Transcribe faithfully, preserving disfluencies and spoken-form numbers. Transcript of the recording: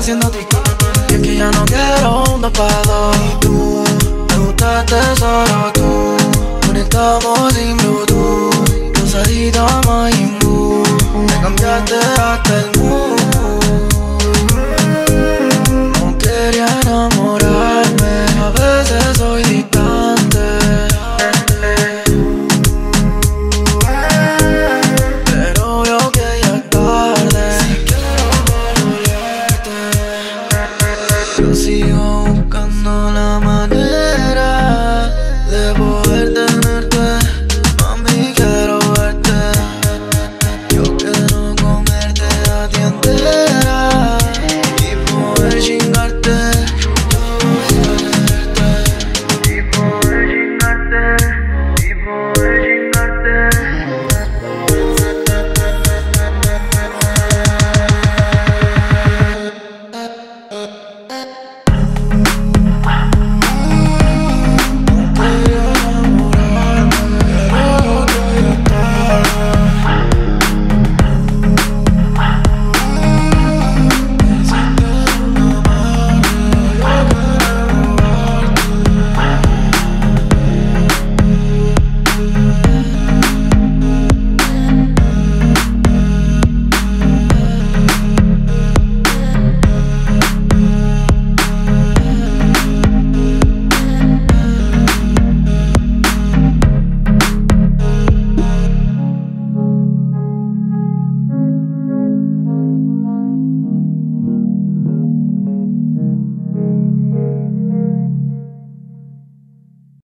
haciendo TikTok. Y es que ya no quiero un dos pa' dos. Y tú, me gustaste solo tú. Conectamos sin Bluetooth, rosadito Majin Buu. Me cambiaste hasta el mood.